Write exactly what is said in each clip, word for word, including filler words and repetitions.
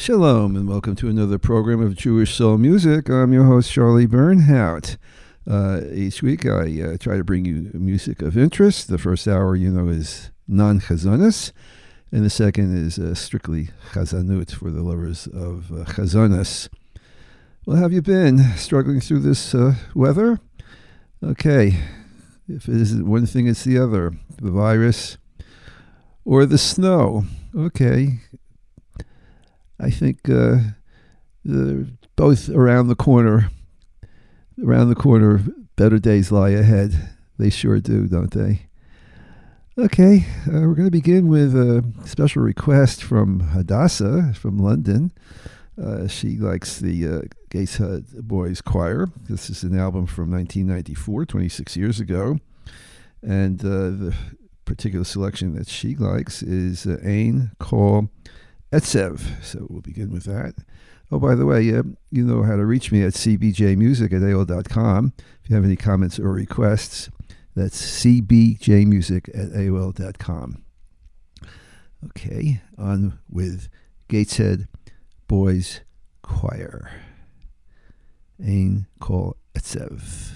Shalom and welcome to another program of Jewish Soul Music. I'm your host, Charlie Bernhout. Uh, each week I uh, try to bring you music of interest. The first hour, you know, is non-chazonis, and the second is uh, strictly chazanut for the lovers of uh, chazonis. Well, how have you been? Struggling through this uh, weather? Okay, if it isn't one thing, it's the other. The virus or the snow. Okay. I think uh, the, both around the corner, around the corner, better days lie ahead. They sure do, don't they? Okay, uh, we're going to begin with a special request from Hadassah from London. Uh, she likes the uh, Gateshead Boys Choir. This is an album from nineteen ninety-four, twenty-six years ago. And uh, the particular selection that she likes is uh, Ein Kol Etzev. So we'll begin with that. Oh, by the way, uh, you know how to reach me at c b j music at a o l dot com. If you have any comments or requests, that's c b j music at a o l dot com. Okay, on with Gateshead Boys Choir. Ein Kol Etzev.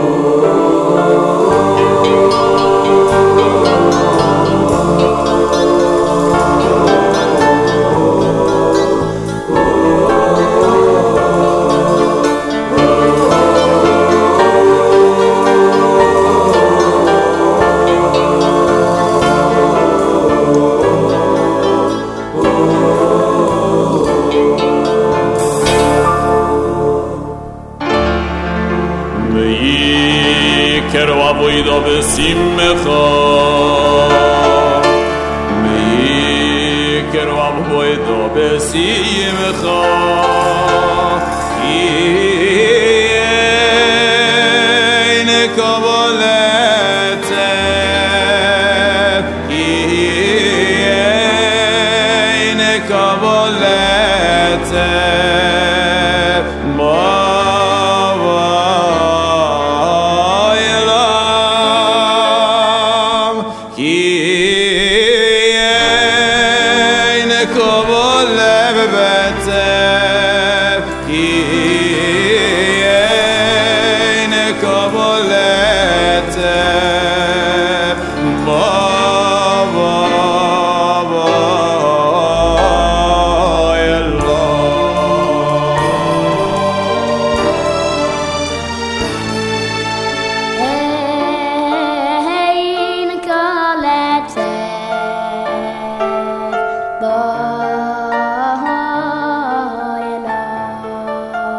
Avoida besimcha Meikir avoida besimcha Yeine kavolete Yeine kavolete Boy, love.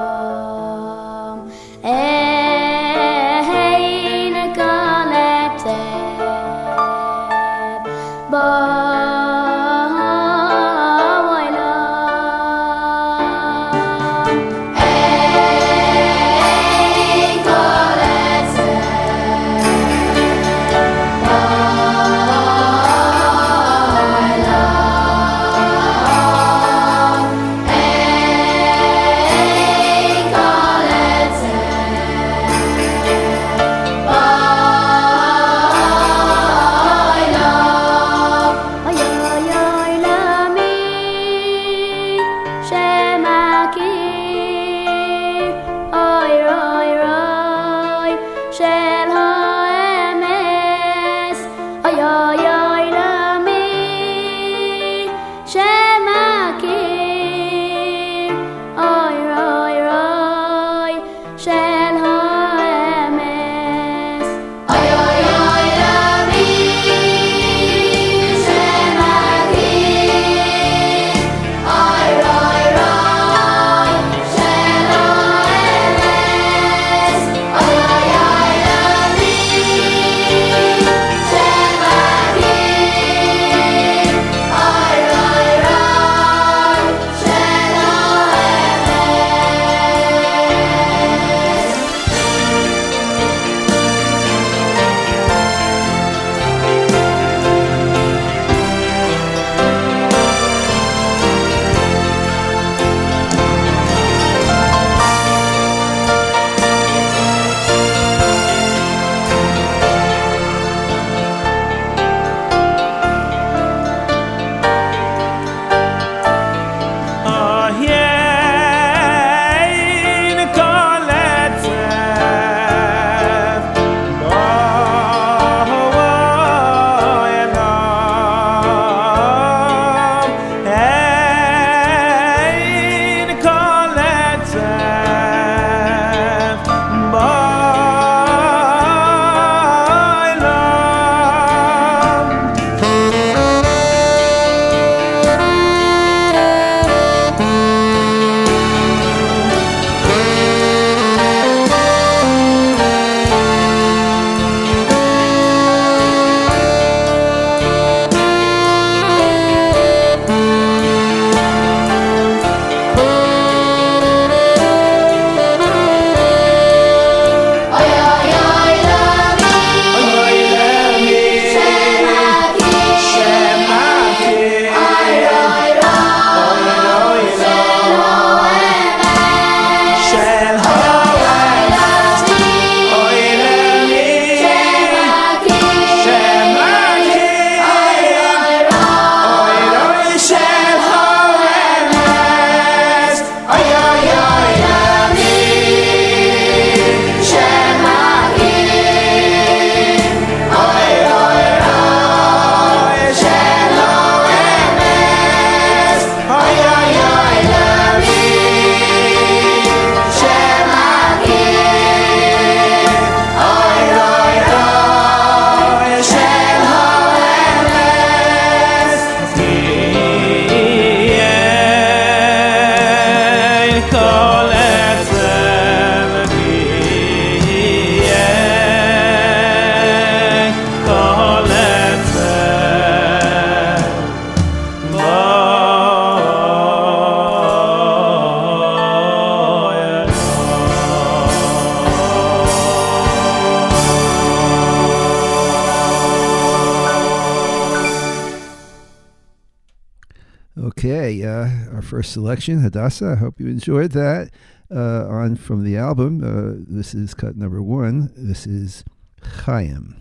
Okay, uh, our first selection, Hadassah. I hope you enjoyed that. Uh, on from the album, uh, this is cut number one. This is Chaim.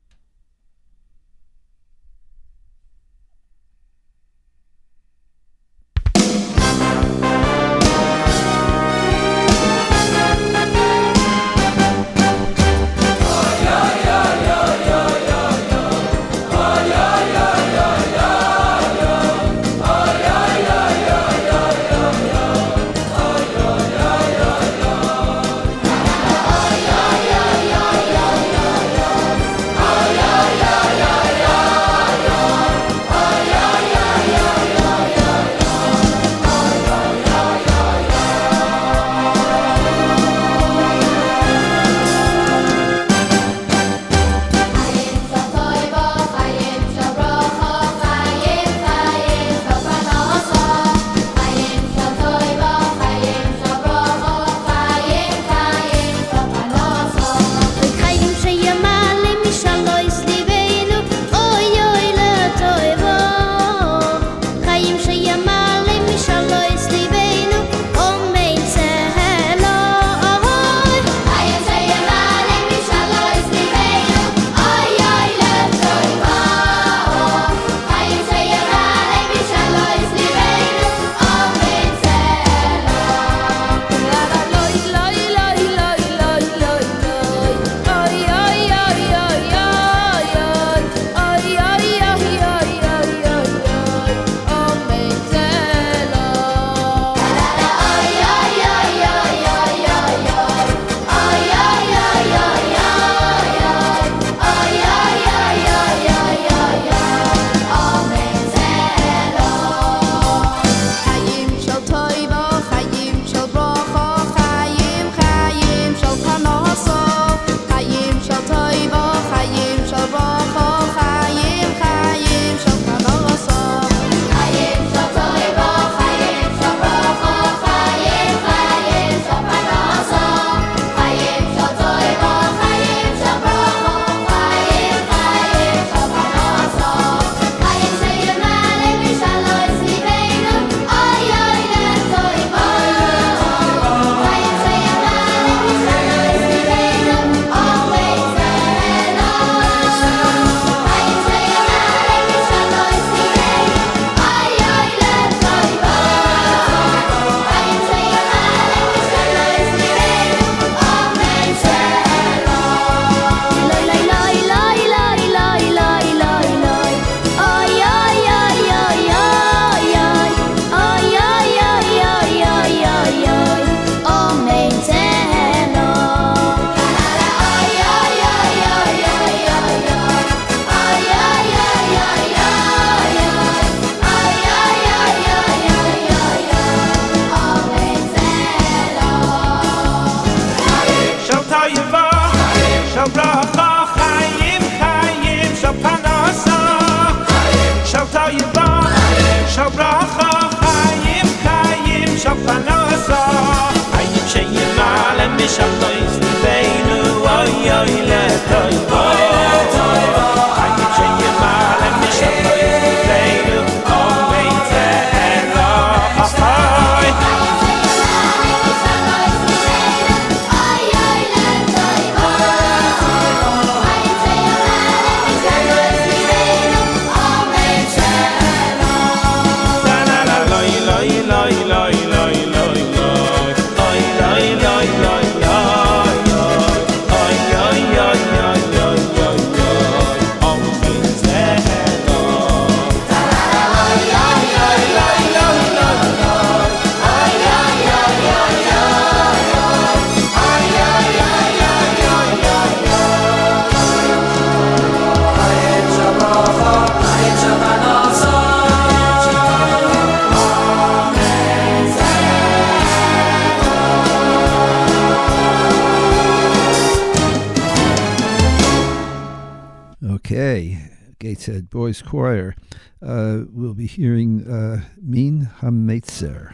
Okay, Gateshead Boys Choir. Uh, we'll be hearing uh, Min HaMetzer.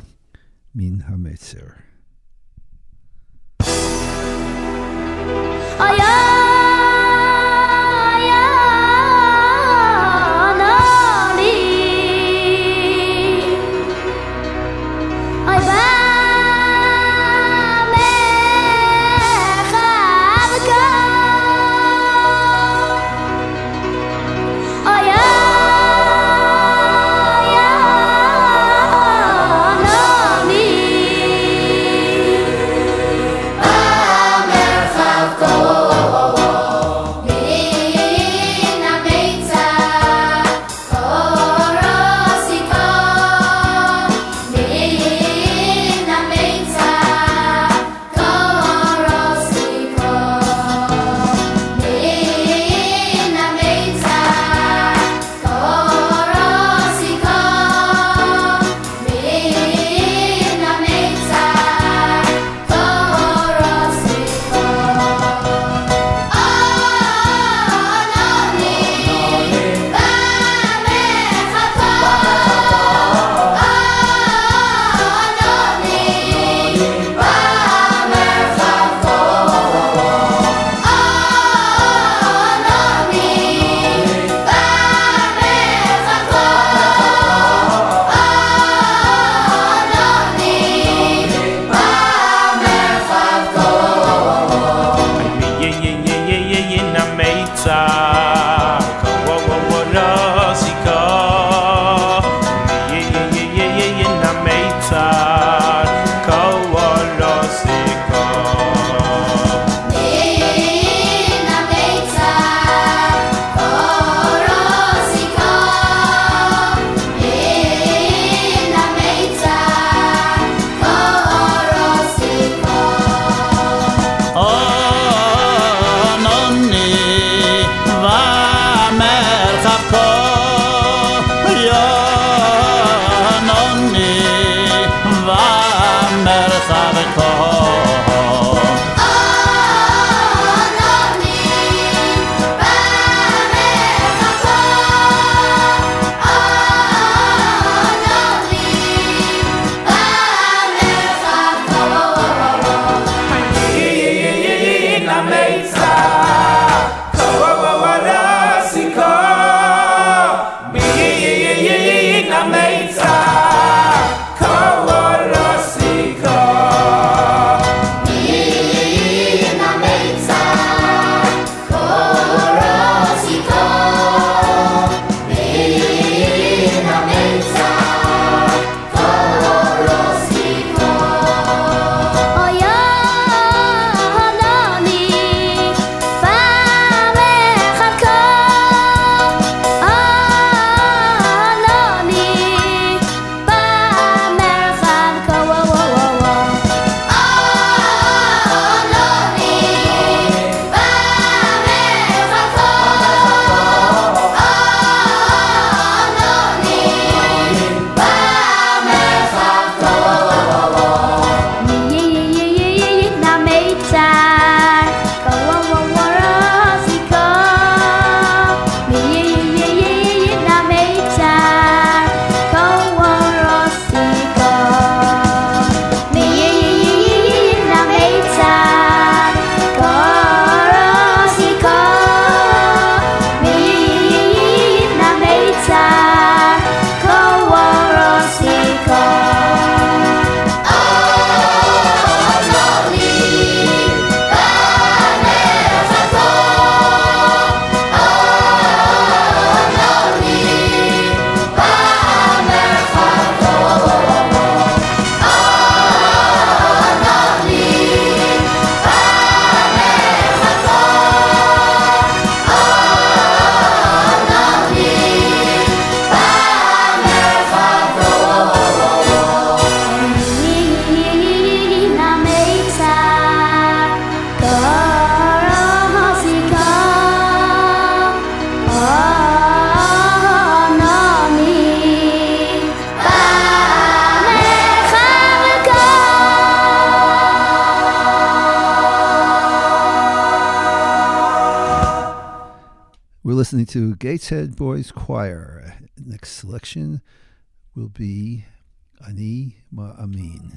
Min HaMetzer. listening to Gateshead Boys Choir. Next selection will be Ani Ma'amin.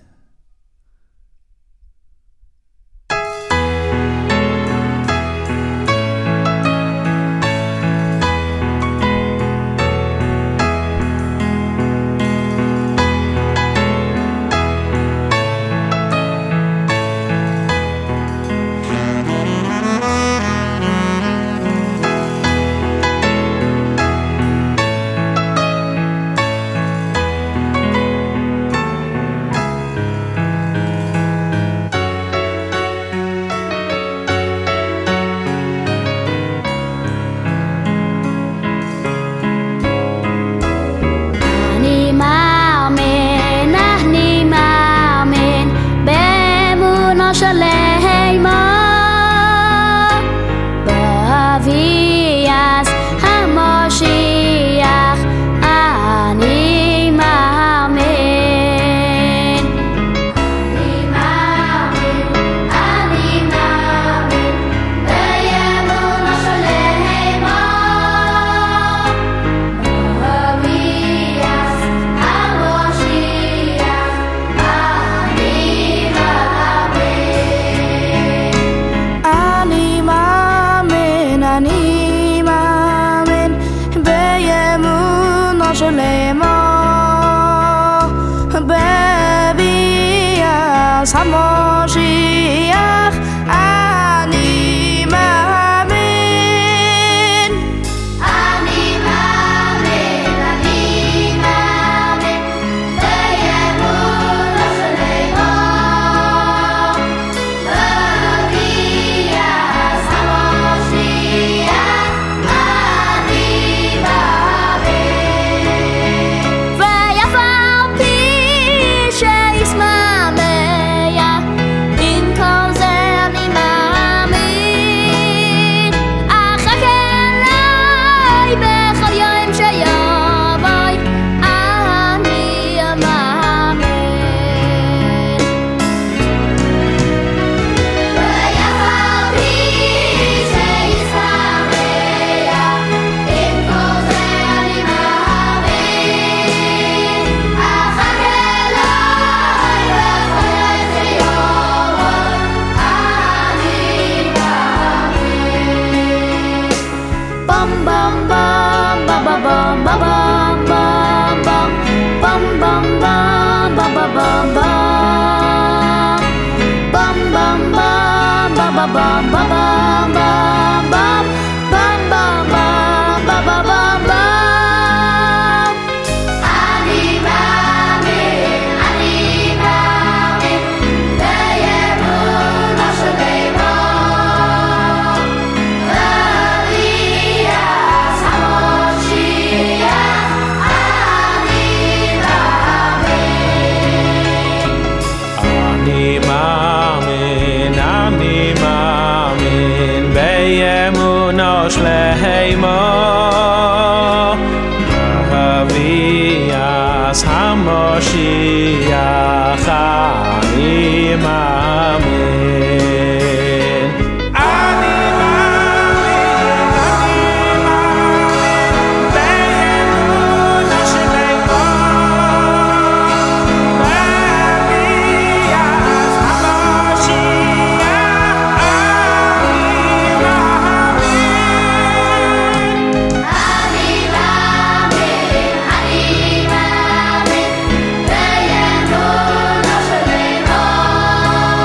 Oh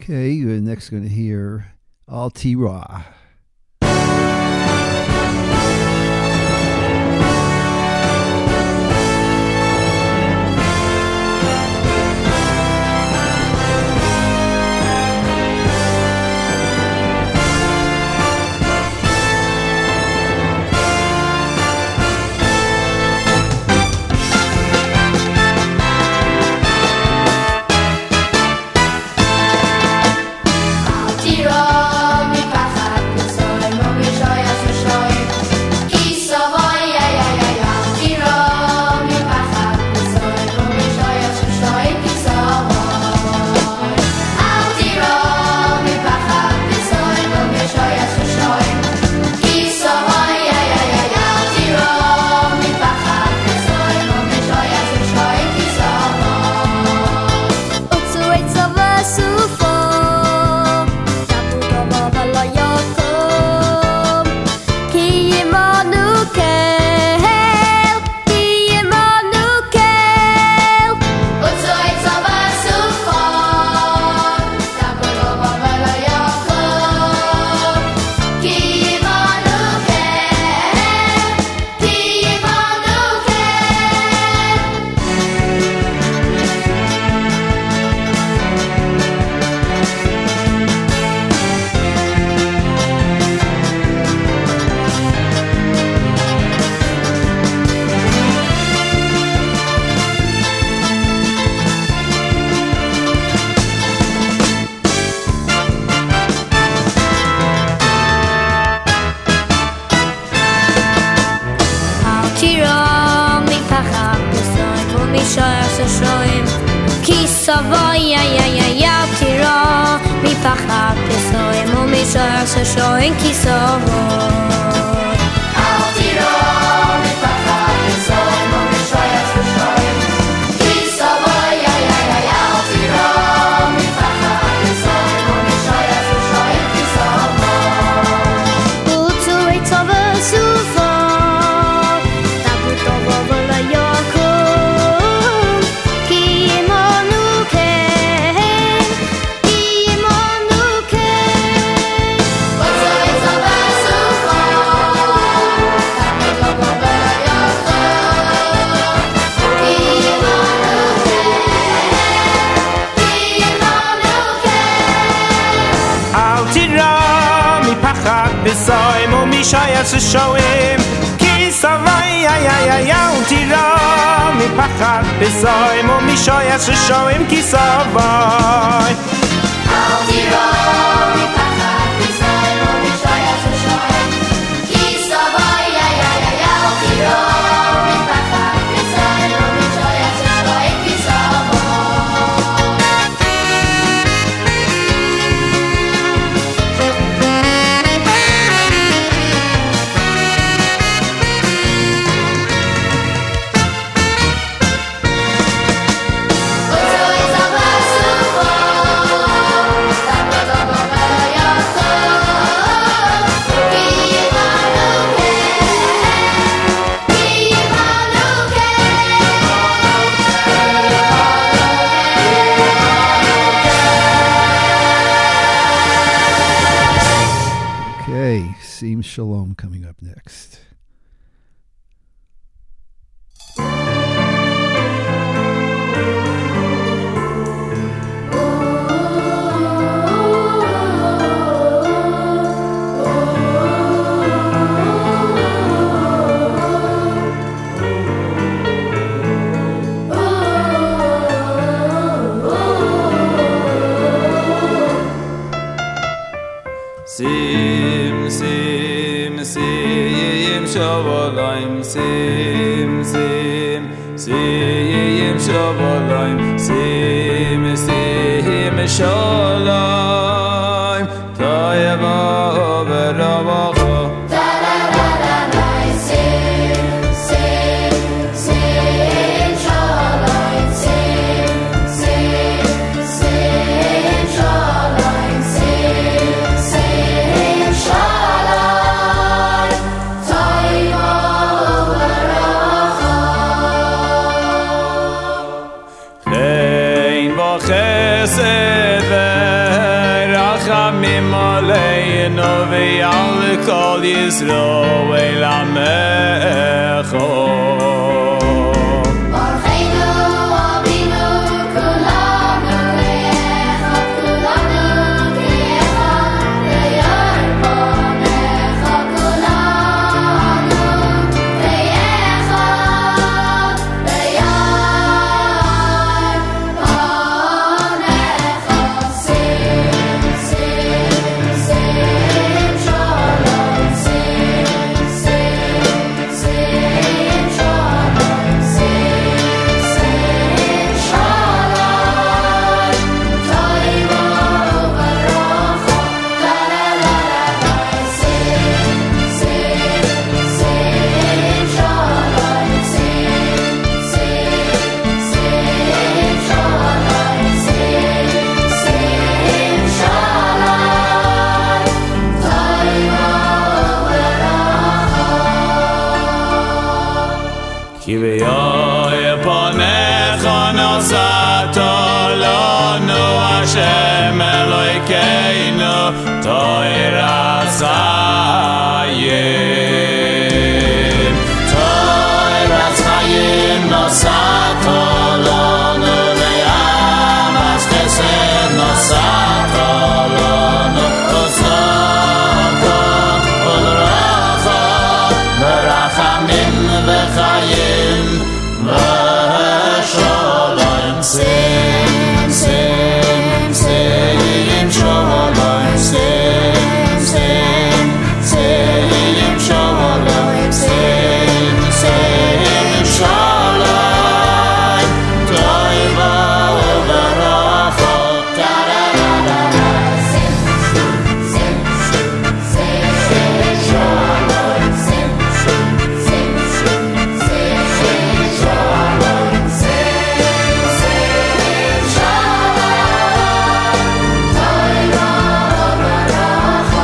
Okay, you're next going to hear Al Tira. Shalom coming up next. Sim, sim, sim, shavalaim, sim, sim, sim, shavalaim, sim, sim, shalom, tayeva beravacha. Chesed kol Yisroel Amecho. Hashem Elokeinu Toiras Hayim Toiras Hayim Nosato Lonu Ve'amas Chesed Nosato Lonu Osoko Ulracha Berachamim V'chayim V'sholom Sim Sim Sim Shalom Sim Sim Sim Shalom Sim Sim Shalom Toiva Uvaracha Da-da-da-da Sim Sim Sim Shalom Sim Sim Sim Shalom Sim Sim Shalom Toiva Uvaracha.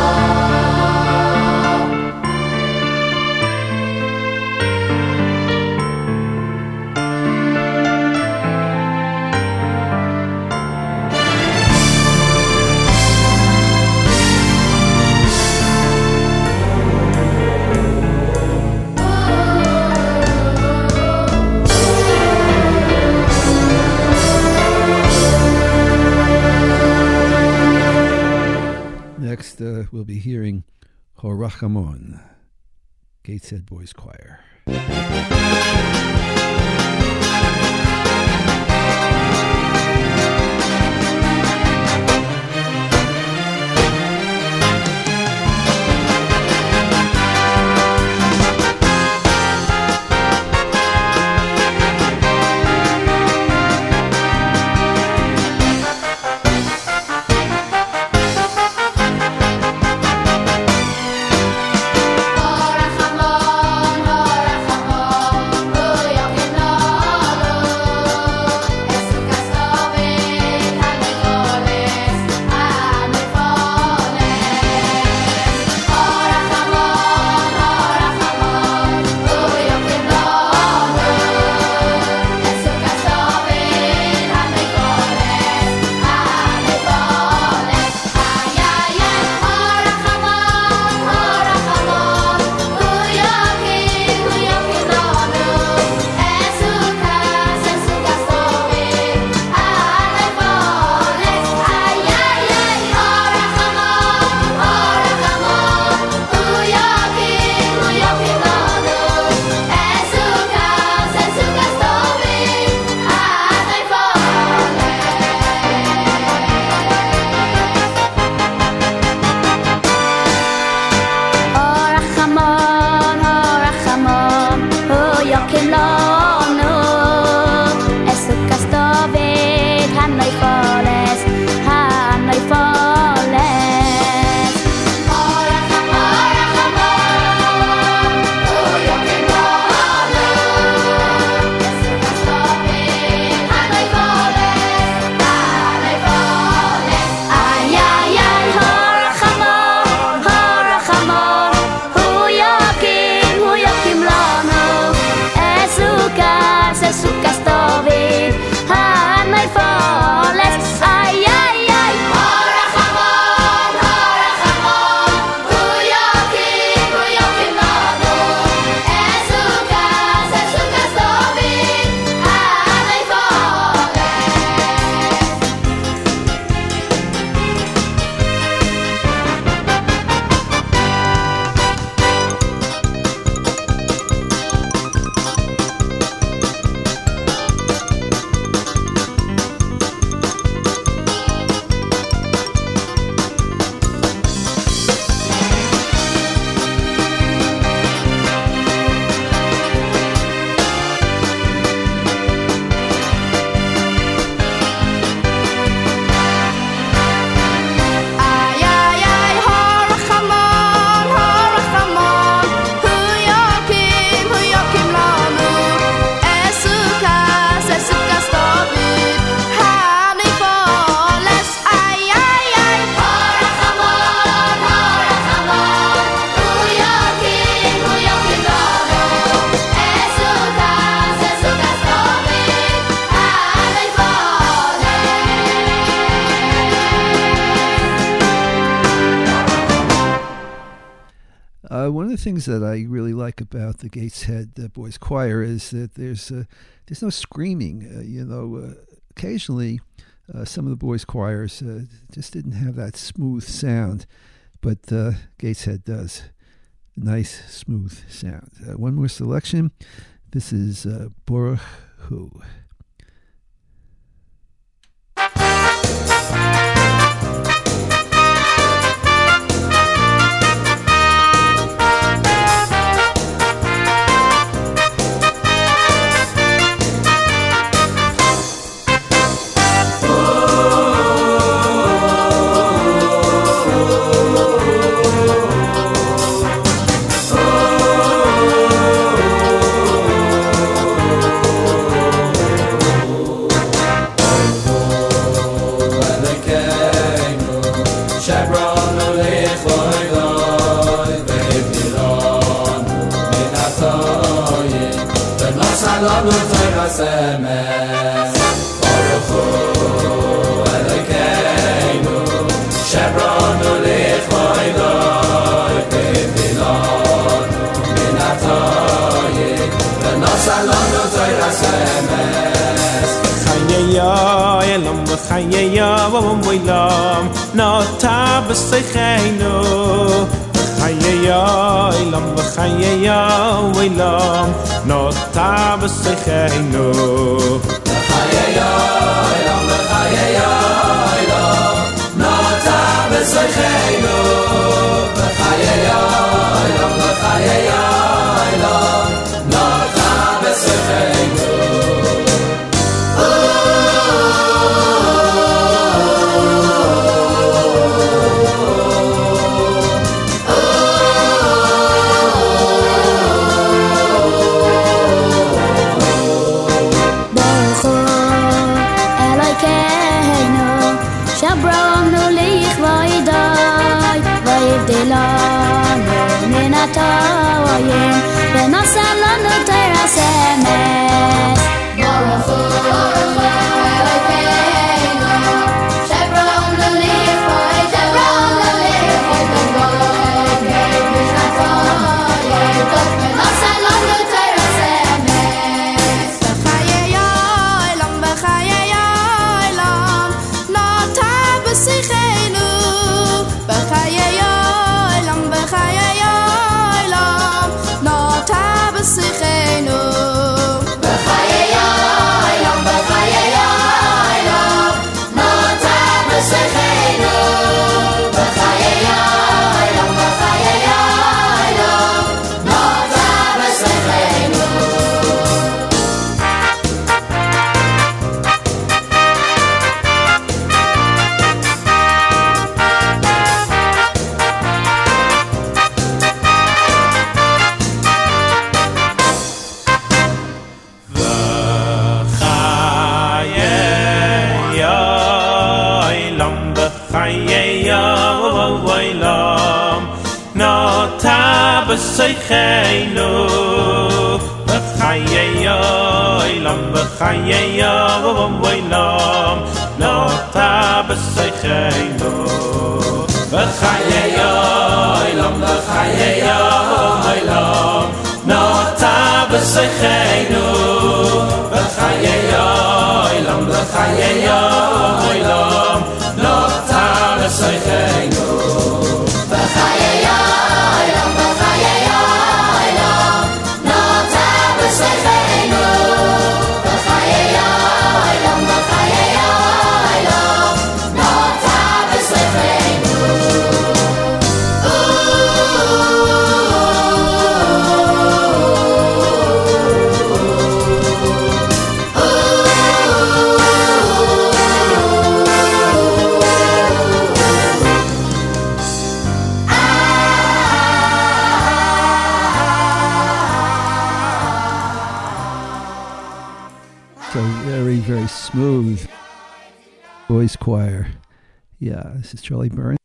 Next, uh, we'll be hearing Horachamon, Gateshead Boys Choir. Horachamon, Horachamon, the things that I really like about the Gateshead uh, Boys Choir is that there's uh, there's no screaming. Uh, you know, uh, occasionally uh, some of the boys' choirs uh, just didn't have that smooth sound, but uh, Gateshead does. Nice, smooth sound. Uh, one more selection. This is uh, Baruch Hu. Boys Choir. Yeah, this is Charlie Byrne.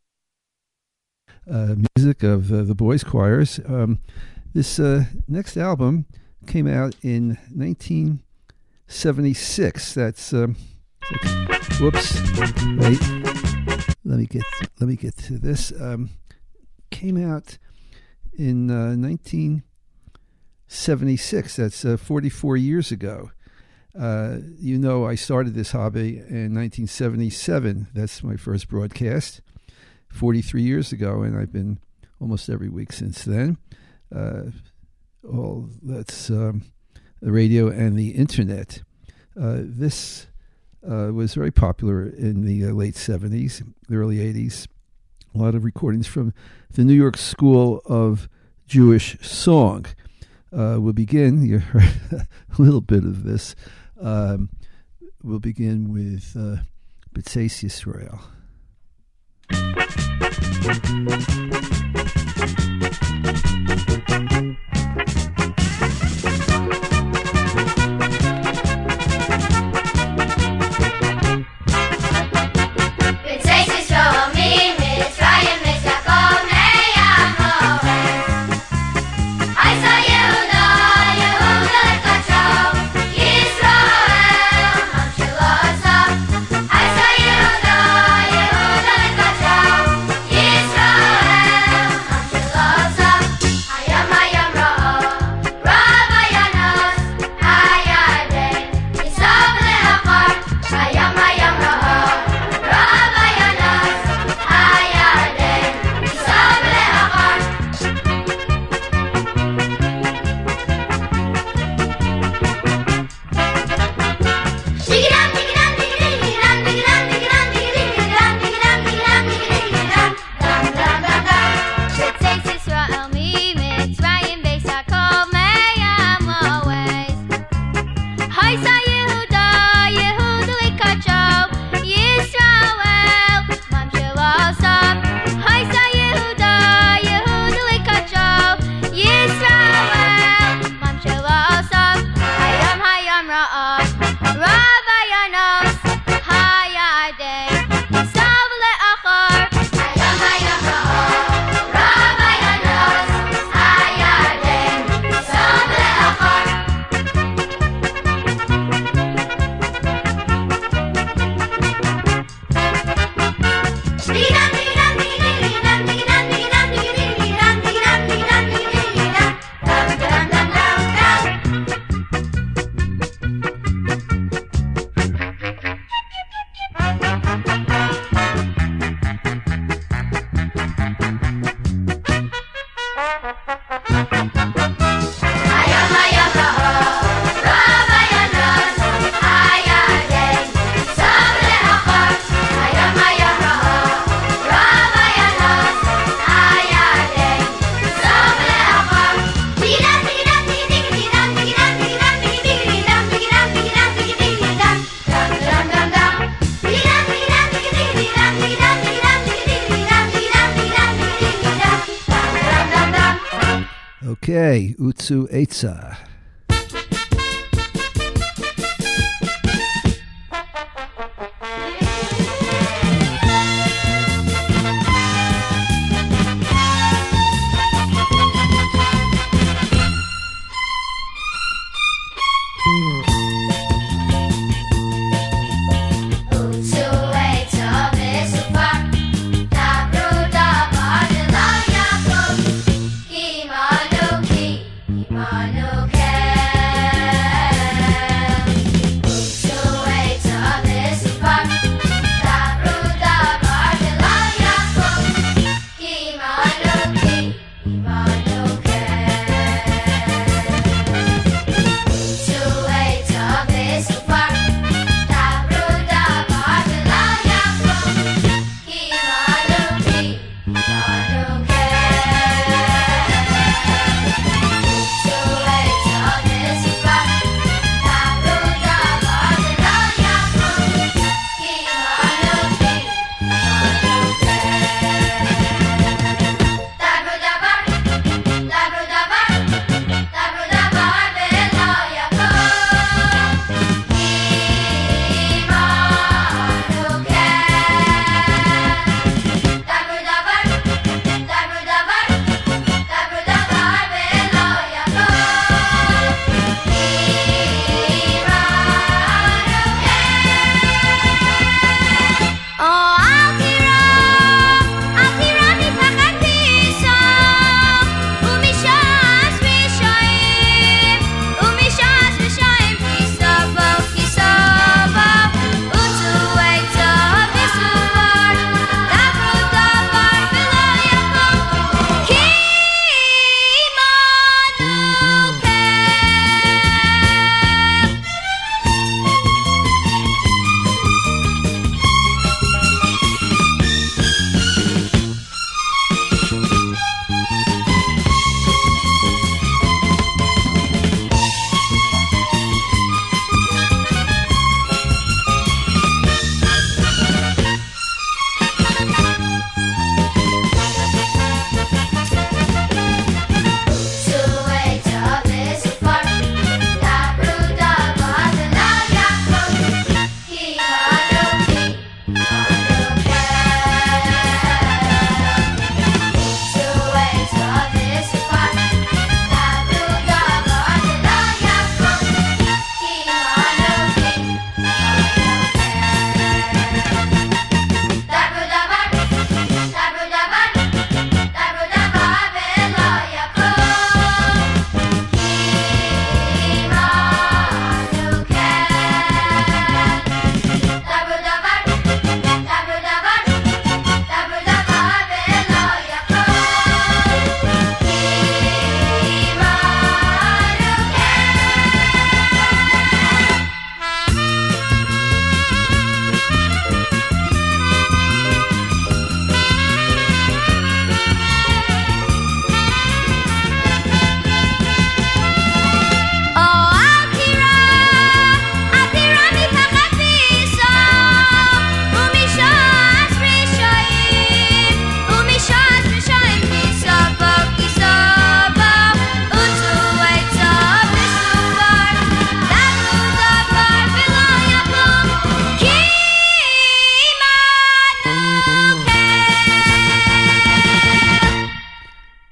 Uh, music of uh, the Boys Choirs. Um, this uh, next album came out in nineteen seventy-six. That's um, whoops. Wait. Let me get let me get to this. Um, came out in uh, nineteen seventy-six. That's uh, forty-four years ago. Uh, you know, I started this hobby in nineteen seventy-seven. That's my first broadcast, forty-three years ago, and I've been almost every week since then. Uh, all that's um, the radio and the internet. Uh, this uh, was very popular in the uh, late seventies, the early eighties. A lot of recordings from the New York School of Jewish Song. Uh, we'll begin, you heard a little bit of this. Um, we'll begin with uh, B'tzeis Yisrael. Okay, Utsu Eitzah. Imanu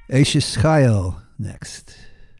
Ashes Chayil next.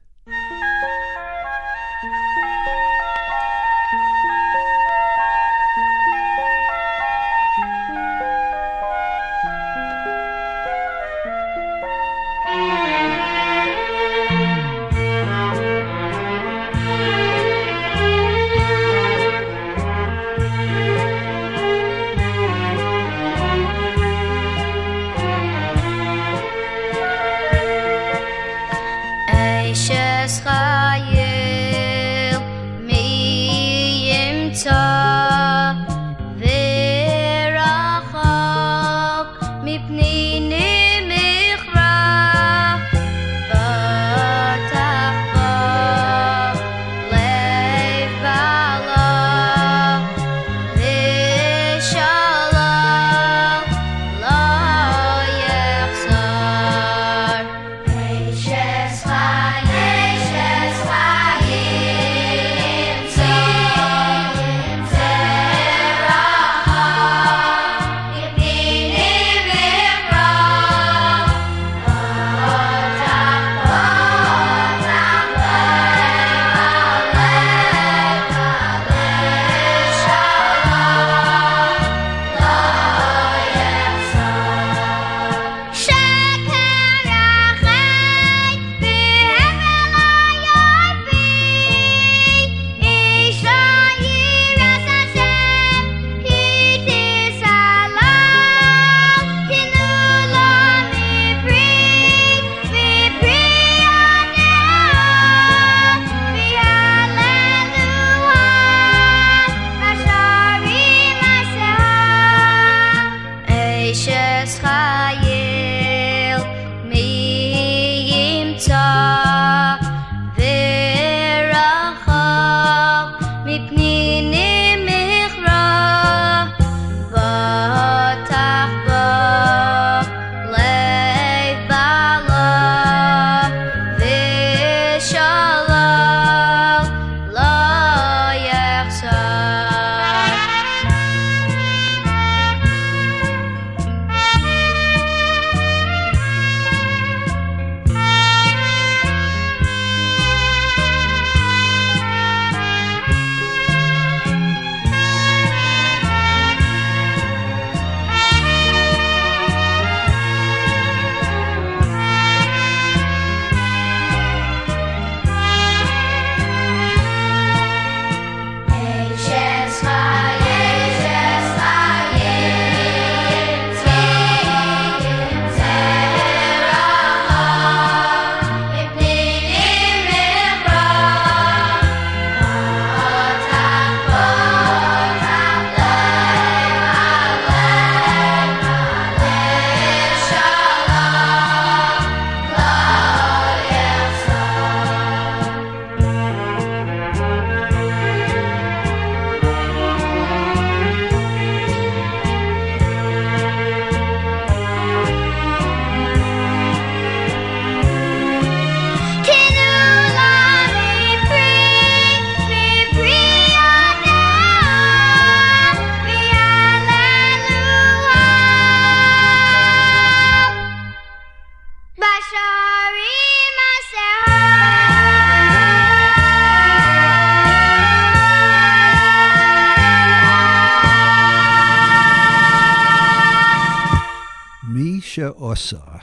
Osa.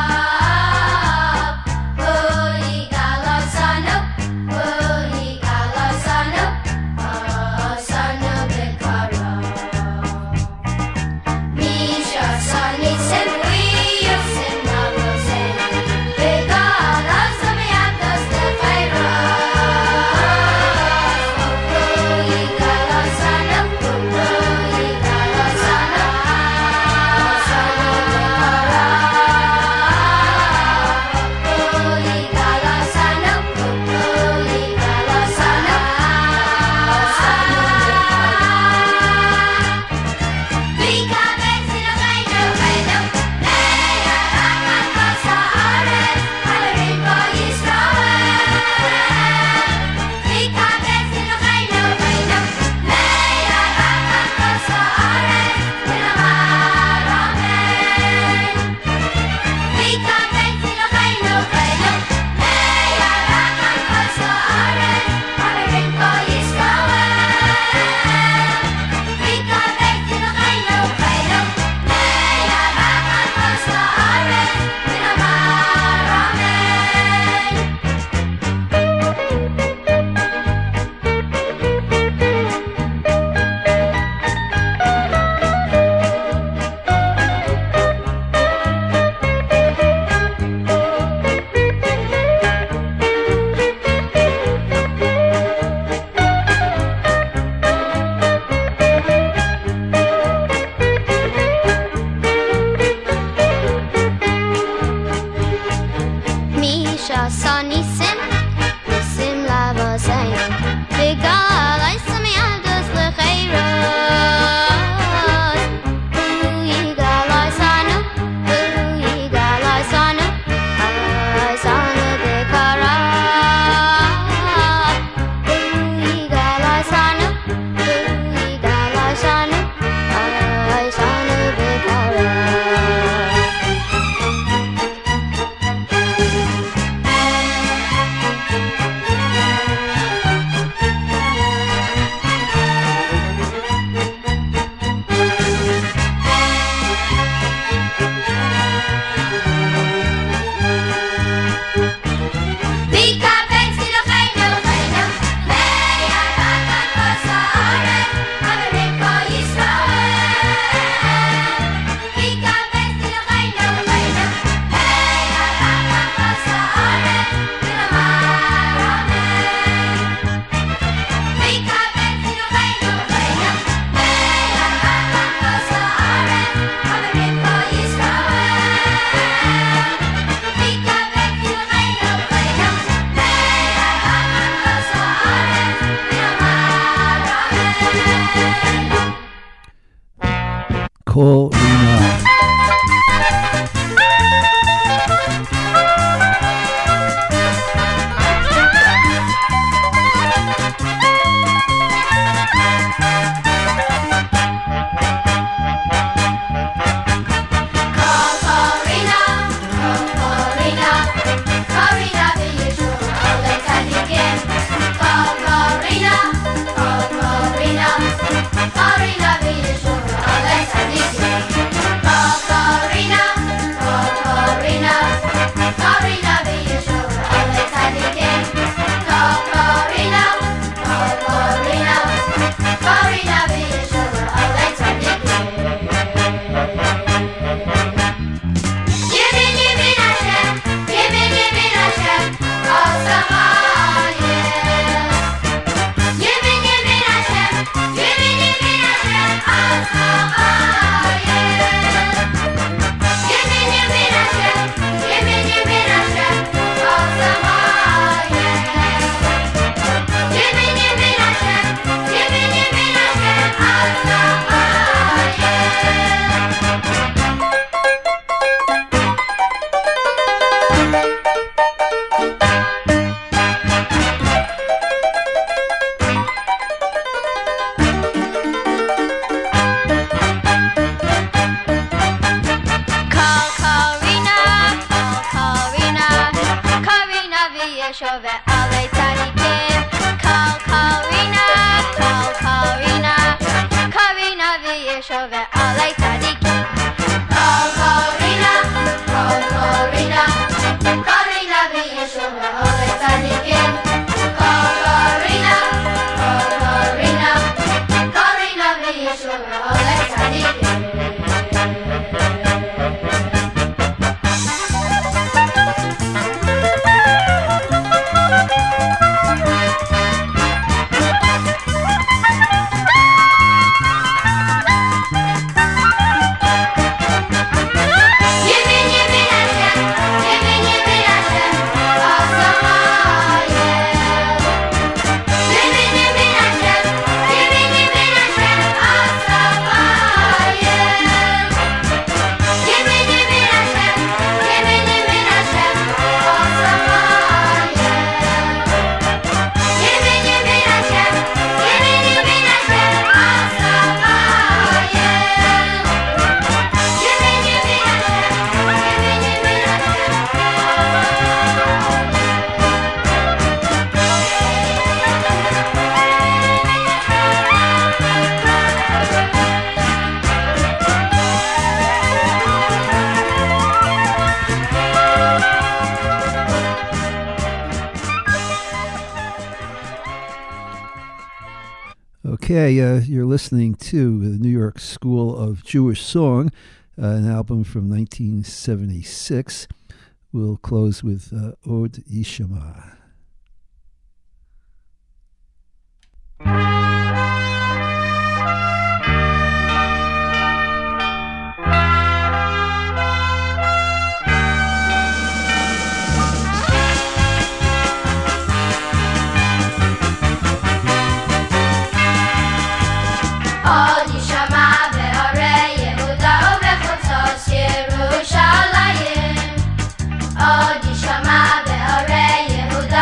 Holy God. Kol Rina. Okay, uh, you're listening to the New York School of Jewish Song, uh, an album from nineteen seventy-six. We'll close with uh, Od Yishama. Yehuda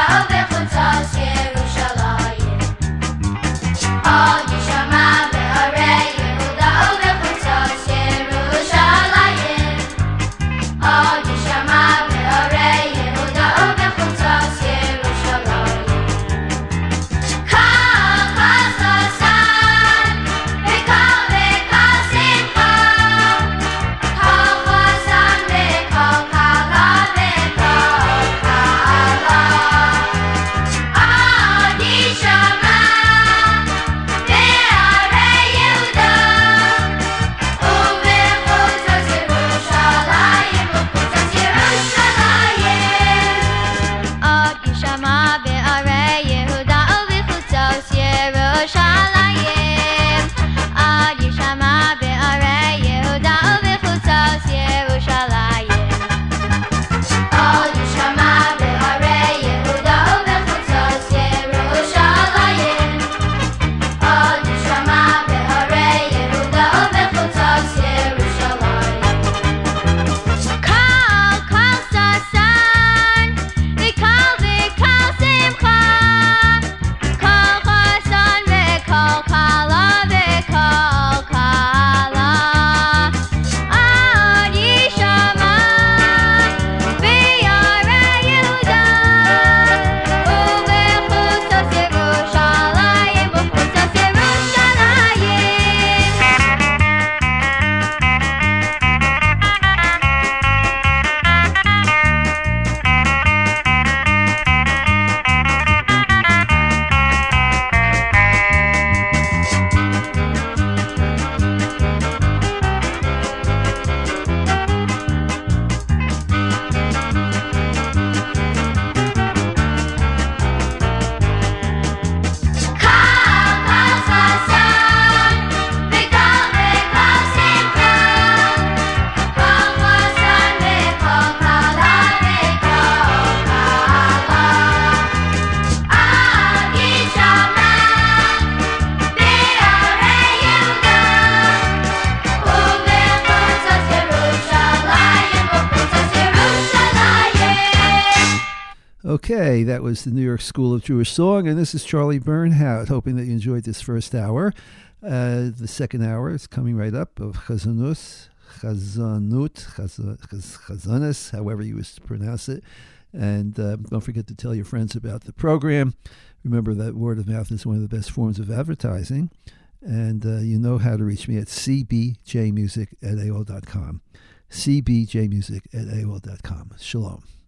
Okay, that was the New York School of Jewish Song, and this is Charlie Bernhout, hoping that you enjoyed this first hour. Uh, the second hour is coming right up of Chazanus, Chazanut, Chazanis, however you wish to pronounce it. And uh, don't forget to tell your friends about the program. Remember that word of mouth is one of the best forms of advertising. And uh, you know how to reach me at c b j music at a o l dot com. c b j music at a o l dot com. Shalom.